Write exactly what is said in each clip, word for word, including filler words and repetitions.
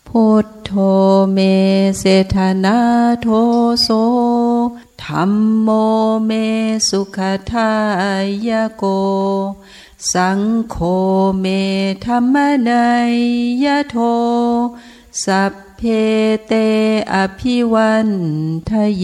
พุทโธเมเสธนาโทโสธัมโมเมสุขทายโกสังโฆเมธัมมนัยยโทสัพเพเตอภิวันทเย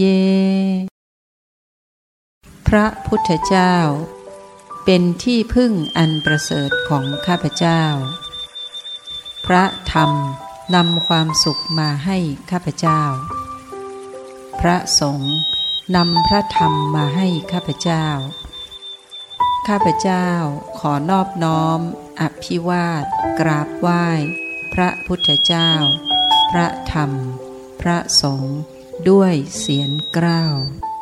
พระพุทธเจ้าเป็นที่พึ่งอันประเสริฐของข้าพเจ้าพระธรรมนำความสุขมาให้ข้าพเจ้าพระสงฆ์นำพระธรรมมาให้ข้าพเจ้าข้าพเจ้าขอนอบน้อมอภิวาทกราบไหว้พระพุทธเจ้าพระธรรมพระสงฆ์ด้วยเสียงกล้าว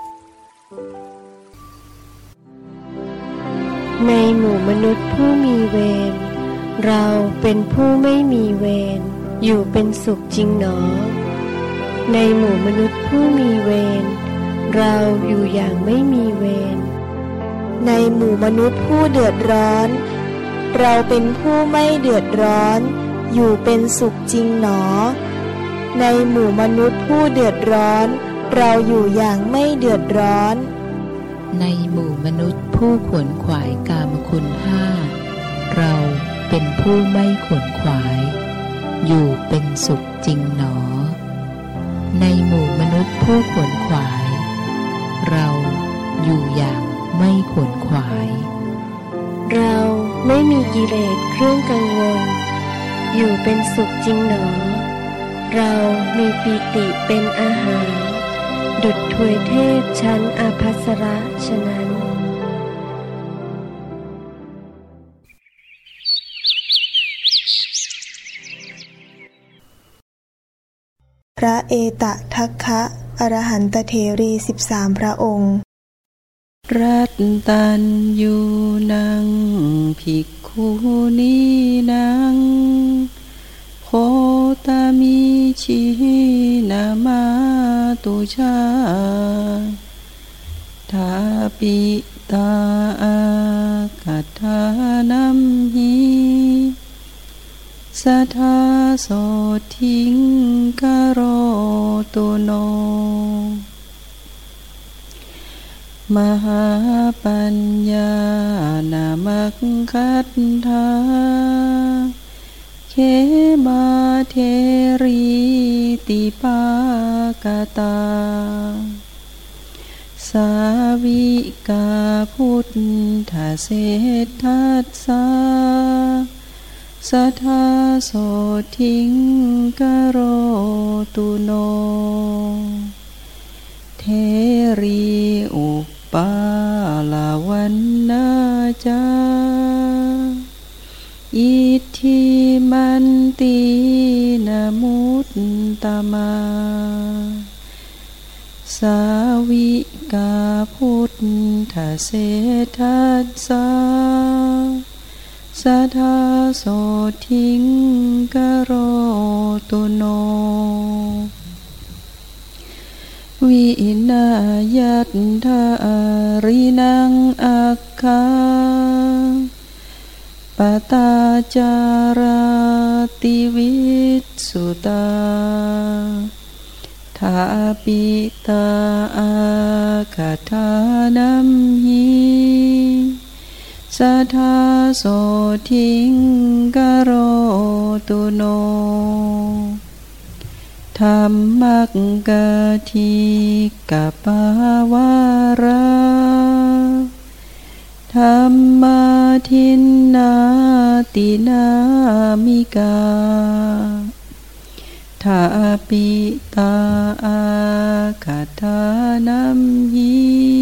ในหมู่มนุษย์ผู้มีเวรเราเป็นผู้ไม่มีเวรอยู่เป็นสุขจริงหนอในหมู่มนุษย์ผู้มีเวรเราอยู่อย่างไม่มีเวรในหมู่มนุษย์ผู้เดือดร้อนเราเป็นผู้ไม่เดือดร้อนอยู่เป็นสุขจริงหนอในหมู่มนุษย์ผู้เดือดร้อนเราอยู่อย่างไม่เดือดร้อนในหมู่มนุษย์ผู้ขวนขวายกามคุณห้าเราเป็นผู้ไม่ขวนขวายอยู่เป็นสุขจริงหนอในหมู่มนุษย์ผู้ขวนขวายเราอยู่อย่างไม่ขวนขวายเราไม่มีกิเลสเครื่องกังวลอยู่เป็นสุขจริงหนอเรามีปีติเป็นอาหารดุจทวยเทพชั้นอาภัสระฉะนั้นพระเอตทัคคะอรหันตเถรีสิบสามพระองค์รัตตัญญูนังภิกขุนีนังโคตมิชินามาตุชาทาปิตาอาคัฏฐานัมหิสัทธาโสทิงกโรตุโนมหาปัญญานามัคคัตถาเขมาเทรีติปากตาสาวิกาพุทธเศรษฐัสสะสัทธาโสทิงกโรตุโนเทรีอุปปาลวันนาจาอิทธิมันตินามุตตมาสาวิกาพุทธเศรษฐัสสะสัทธาโสทิงกโรตุโนวินายัตถารินังอัคคาปตาจาราติวิสุตาทาปิตาอาคัฏฐานัมหิสัทธาโสทิงกโรตุโนธัมมักกะทิกะปาวาราธัมมาทินนาตินามิกาทาปิตาอาคัฏฐานัมหิ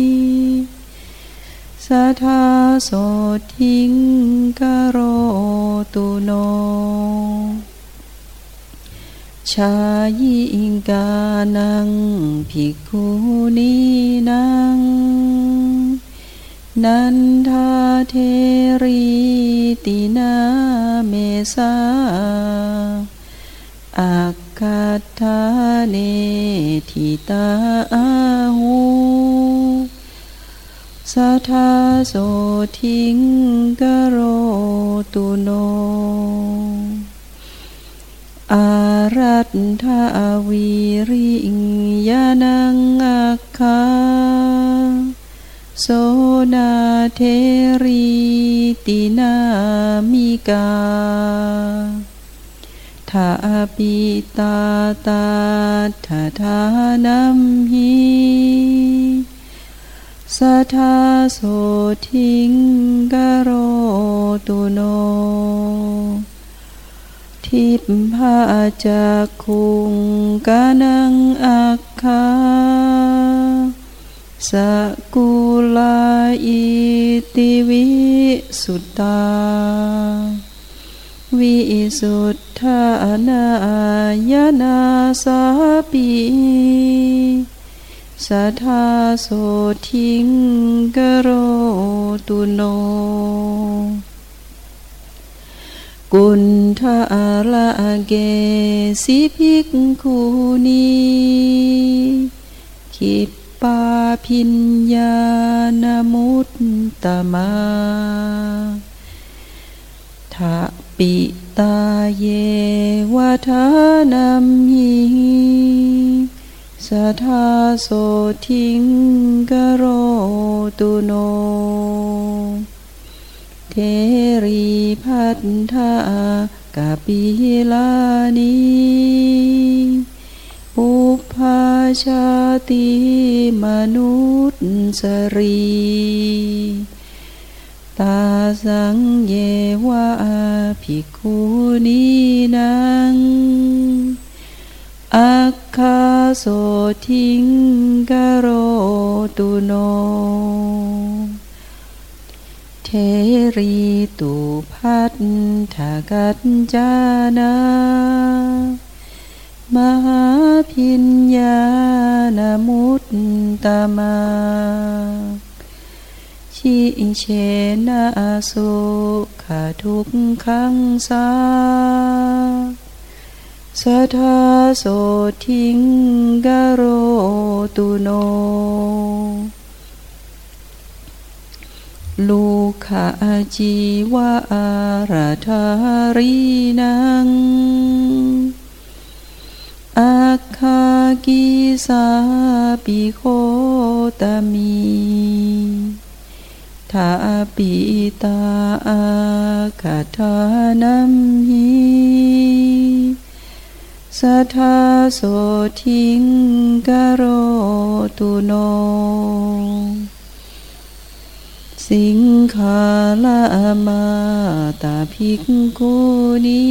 สัทธาโสทิงกโรตุโนชายิงกานังภิกขุนีนังนันทาเทรีตินาเมสาอักขัตถาเนทิตาอาหูสัทธาโสทิงกโรตุโนอารัตถาวีริยานังอัคคาโสนาเทรีตินามิกาทาปิตาตาทาทานัมหิสัทธาโสทิงกโรตุโนทิพพาจักขุงกานังอัคคาสกุลาอิติวิสุตตาวิสุทธานายนาสาปิสัทธาโสทิงกโรตุโนกุณฑาละเกสิภิกขุนีขิปปาพิญญาณมุตตมาทะปิตาเยวะทานัมหิสัทธาโสทิงกโรตุโนเทรีพัทธากาปิลานีอุปภาชาติมนุษย์สรีตาสังเยวะภิกขุนีนังอัคคาโสทิงกโรตุโนเทรีตุพัทธกัจจานา มหาพิญญาณมุตตมาชิเชนะสุขทุกขังสาสัทธาโสทิงกโรตุโนลูขะจีวะอาราธารีนังอาคากิสาปิโคตมีทาปิตาอาคาทานัมหิสัทธาโสทิงกโรตุโนสิงขาลามาตาภิกขุนี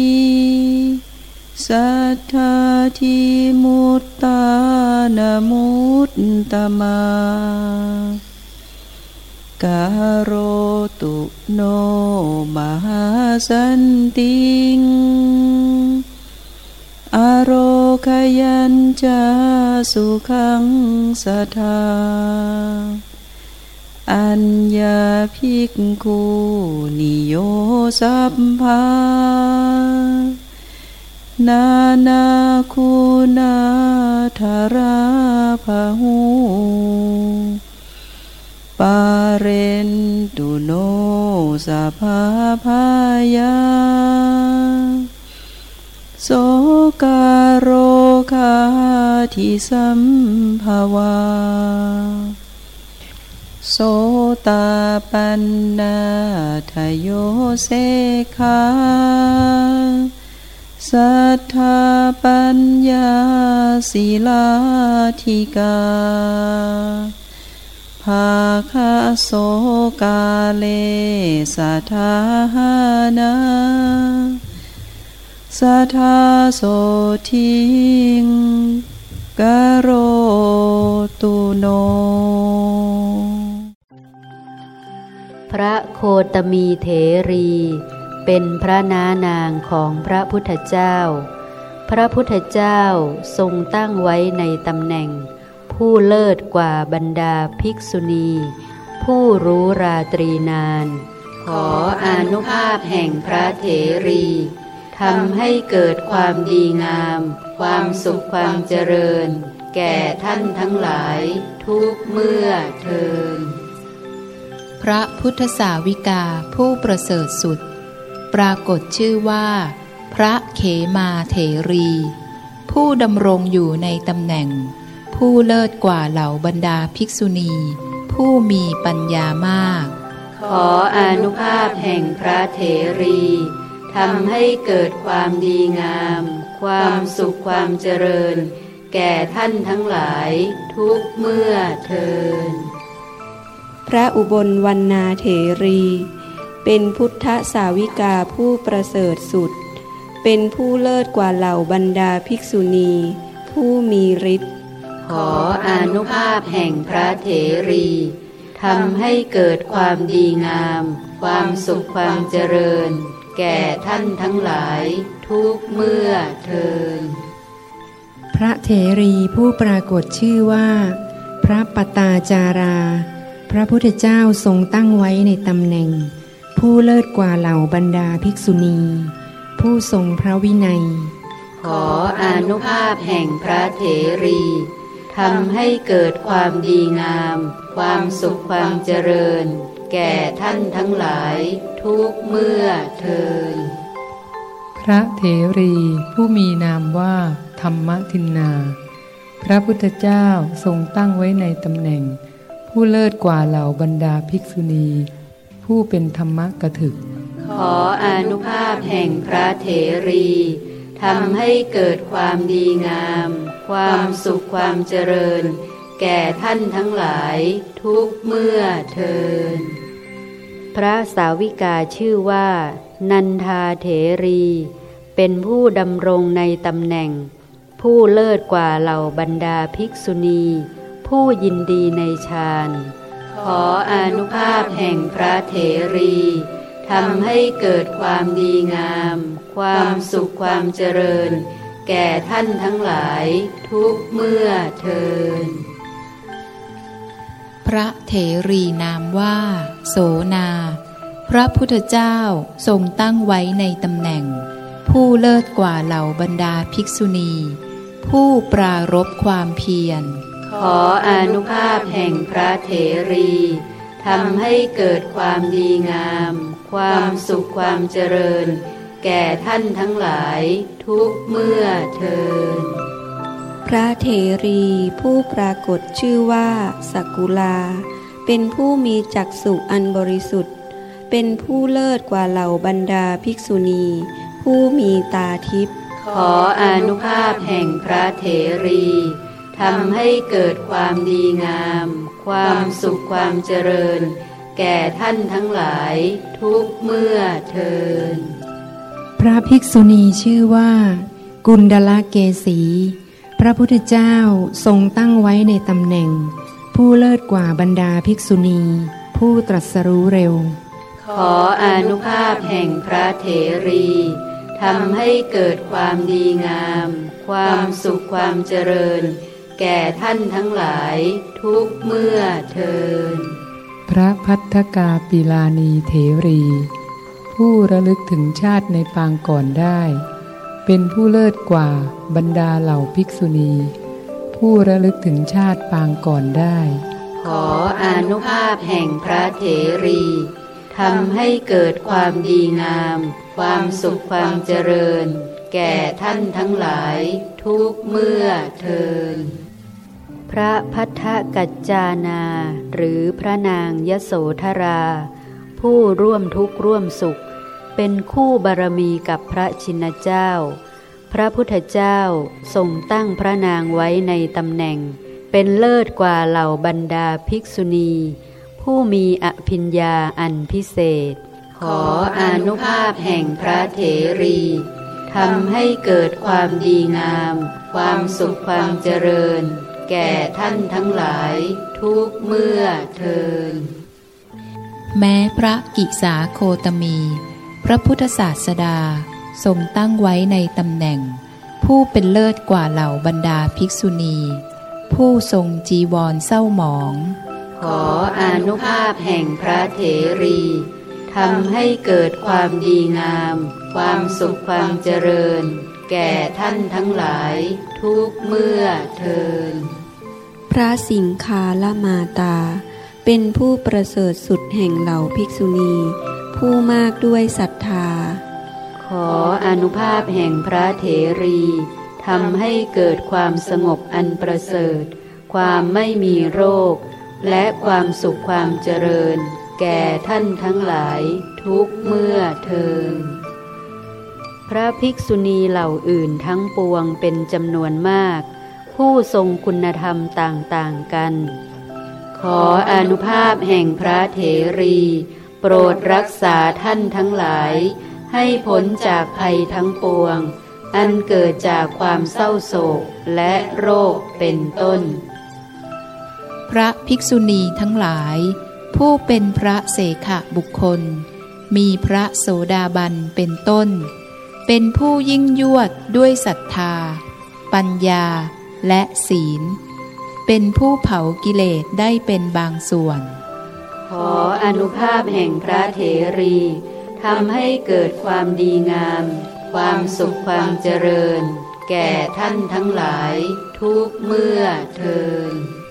สัทธาทิมุตตานามุตตมากาโรตุโนมหาสันติงอโรคยัญจาสุขังสัทธาอัญญาภิกขุนิโยสัพพานานาคุณาธาราภหูปาเรนตุโนสัพพายาโสกาโรคาทิสัมภวาโสตาปันนาทโยเสขะสัทธาปัญญาศิลาธิกาภาคโสกาเลสัทธาหานาสัทธาโสทิงกโรตุโนพระโคตมีเถรีเป็นพระนานางของพระพุทธเจ้าพระพุทธเจ้าทรงตั้งไว้ในตำแหน่งผู้เลิศกว่าบรรดาภิกษุณีผู้รู้ราตรีนานขออานุภาพแห่งพระเถรีทำให้เกิดความดีงามความสุขความเจริญแก่ท่านทั้งหลายทุกเมื่อเทอญพระพุทธสาวิกาผู้ประเสริฐสุดปรากฏชื่อว่าพระเขมาเถรี ผู้ดำรงอยู่ในตำแหน่งผู้เลิศกว่าเหล่าบรรดาภิกษุณีผู้มีปัญญามากขออานุภาพแห่งพระเถรีทำให้เกิดความดีงามความสุขความเจริญแก่ท่านทั้งหลายทุกเมื่อเทินพระอุบลวรรณาเถรีเป็นพุทธสาวิกาผู้ประเสริฐสุดเป็นผู้เลิศกว่าเหล่าบรรดาภิกษุณีผู้มีฤทธิ์ขออานุภาพแห่งพระเถรีทำให้เกิดความดีงามความสุขความเจริญแก่ท่านทั้งหลายทุกเมื่อเทินพระเถรีผู้ปรากฏชื่อว่าพระปตาจาราพระพุทธเจ้าทรงตั้งไว้ในตำแหน่งผู้เลิศกว่าเหล่าบรรดาภิกษุณีผู้ทรงพระวินัยขออานุภาพแห่งพระเถรีทำให้เกิดความดีงามความสุขความเจริญแก่ท่านทั้งหลายทุกเมื่อเทินพระเถรีผู้มีนามว่าธรรมทินนาพระพุทธเจ้าทรงตั้งไว้ในตำแหน่งผู้เลิศกว่าเหล่าบรรดาภิกษุณีผู้เป็นธรรมกถึกขออานุภาพแห่งพระเถรีทำให้เกิดความดีงามความสุขความเจริญแก่ท่านทั้งหลายทุกเมื่อเทินพระสาวิกาชื่อว่านันทาเถรีเป็นผู้ดำรงในตำแหน่งผู้เลิศกว่าเหล่าบรรดาภิกษุณีผู้ยินดีในฌานขออานุภาพแห่งพระเถรีทำให้เกิดความดีงามความสุขความเจริญแก่ท่านทั้งหลายทุกเมื่อเทินพระเถรีนามว่าโสนาพระพุทธเจ้าทรงตั้งไว้ในตำแหน่งผู้เลิศกว่าเหล่าบรรดาภิกษุณีผู้ปรารภความเพียรขออานุภาพแห่งพระเถรีทำให้เกิดความดีงามความสุขความเจริญแก่ท่านทั้งหลายทุกเมื่อเทินพระเถรีผู้ปรากฏชื่อว่าสกุลาเป็นผู้มีจักษุอันบริสุทธิ์เป็นผู้เลิศกว่าเหล่าบรรดาภิกษุณีผู้มีตาทิพย์ขออานุภาพแห่งพระเถรีทำให้เกิดความดีงามความสุขความเจริญแก่ท่านทั้งหลายทุกเมื่อเทินพระภิกษุณีชื่อว่ากุณฑลเกสีพระพุทธเจ้าทรงตั้งไว้ในตำแหน่งผู้เลิศกว่าบรรดาภิกษุณีผู้ตรัสรู้เร็วขออานุภาพแห่งพระเถรีทำให้เกิดความดีงามความสุขความเจริญแก่ท่านทั้งหลายทุกเมื่อเทินพระภัททกาปิลานีเถรีผู้ระลึกถึงชาติในปางก่อนได้เป็นผู้เลิศกว่าบรรดาเหล่าภิกษุณีผู้ระลึกถึงชาติปางก่อนได้ขออานุภาพแห่งพระเถรีทำให้เกิดความดีงามความสุขความเจริญแก่ท่านทั้งหลายทุกเมื่อเทินพระภัททกัจจานาหรือพระนางยโสธราผู้ร่วมทุกข์ร่วมสุขเป็นคู่บารมีกับพระชินเจ้าพระพุทธเจ้าทรงตั้งพระนางไว้ในตำแหน่งเป็นเลิศกว่าเหล่าบรรดาภิกษุณีผู้มีอภิญญาอันพิเศษขออานุภาพแห่งพระเถรีทำให้เกิดความดีงามความสุขความเจริญแก่ท่านทั้งหลายทุกเมื่อเทินแม้พระกิสาโคตมีพระพุทธศาสดาทรงตั้งไว้ในตำแหน่งผู้เป็นเลิศกว่าเหล่าบรรดาภิกษุณีผู้ทรงจีวรเศร้าหมองขออานุภาพแห่งพระเถรีทำให้เกิดความดีงามความสุขความเจริญแก่ท่านทั้งหลายทุกเมื่อเทินพระสิงคาลมาตาเป็นผู้ประเสริฐสุดแห่งเหล่าภิกษุณีผู้มากด้วยศรัทธาขขออานุภาพแห่งพระเถรีทำให้เกิดความสงบอันประเสริฐความไม่มีโรคและความสุขความเจริญแก่ท่านทั้งหลายทุกเมื่อเทินพระภิกษุณีเหล่าอื่นทั้งปวงเป็นจำนวนมากผู้ทรงคุณธรรมต่างๆกันขออานุภาพแห่งพระเถรีโปรดรักษาท่านทั้งหลายให้พ้นจากภัยทั้งปวงอันเกิดจากความเศร้าโศกและโรคเป็นต้นพระภิกษุณีทั้งหลายผู้เป็นพระเสขบุคคลมีพระโสดาบันเป็นต้นเป็นผู้ยิ่งยวดด้วยศรัทธาปัญญาและศีลเป็นผู้เผากิเลสได้เป็นบางส่วนขออานุภาพแห่งพระเถรีทำให้เกิดความดีงามความสุขความเจริญแก่ท่านทั้งหลายทุกเมื่อเทิน